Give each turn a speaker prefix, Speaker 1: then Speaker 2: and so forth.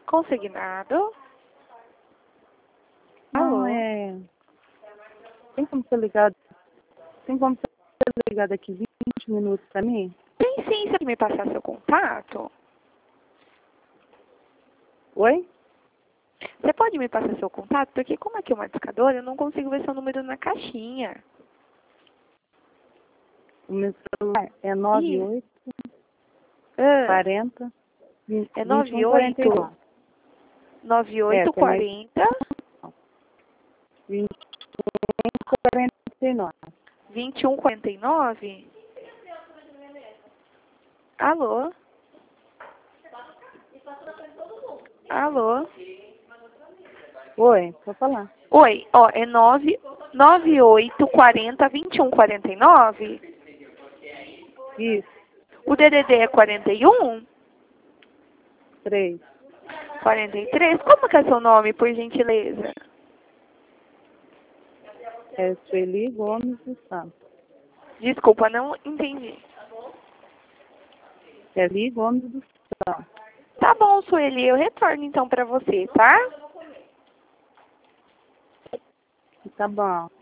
Speaker 1: Consignado.
Speaker 2: Não,
Speaker 1: Alô?
Speaker 2: Tem como ser ligado? Tem como ser ligado aqui 20 minutos pra mim?
Speaker 1: Tem sim, você pode me passar seu contato?
Speaker 2: Oi?
Speaker 1: Você pode me passar seu contato? Porque como aqui é uma discadora, eu não consigo ver seu número na caixinha.
Speaker 2: O meu celular é
Speaker 1: Isso.
Speaker 2: 98
Speaker 1: Ah,
Speaker 2: 40
Speaker 1: é
Speaker 2: 21 49.
Speaker 1: 98
Speaker 2: Tem mais
Speaker 1: 40
Speaker 2: 21 49.
Speaker 1: 21 49? Alô? Alô?
Speaker 2: Oi, pode falar.
Speaker 1: Oi, ó, é 98 40 21 49?
Speaker 2: Isso,
Speaker 1: O DDD é 41?
Speaker 2: 3.
Speaker 1: 43? Como que é seu nome, por gentileza?
Speaker 2: É Sueli Gomes dos Santos.
Speaker 1: Desculpa, não entendi.
Speaker 2: Sueli Gomes dos Santos.
Speaker 1: Tá bom, Sueli, eu retorno então pra você, tá?
Speaker 2: Tá bom.